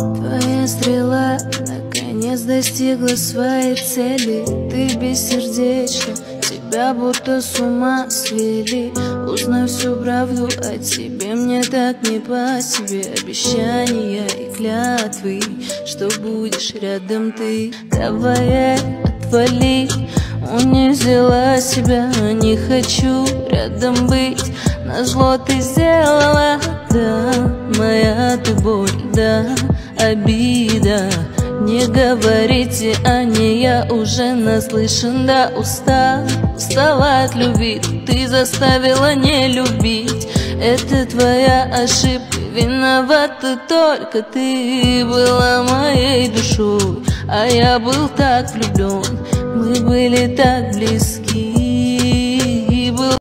Твоя стрела наконец достигла своей цели. Ты бессердечна, тебя будто с ума свели. Узнай всю правду о тебе, мне так не по себе. Обещания и клятвы, что будешь рядом ты. Давай отвали, унизила себя, не хочу рядом быть. Назло ты сделала, да, моя ты боль, да, обида. Не говорите о ней, я уже наслышан до устала от любви, ты заставила не любить. Это твоя ошибка, виновата только ты. Была моей душой, а я был так влюблен, мы были так близки.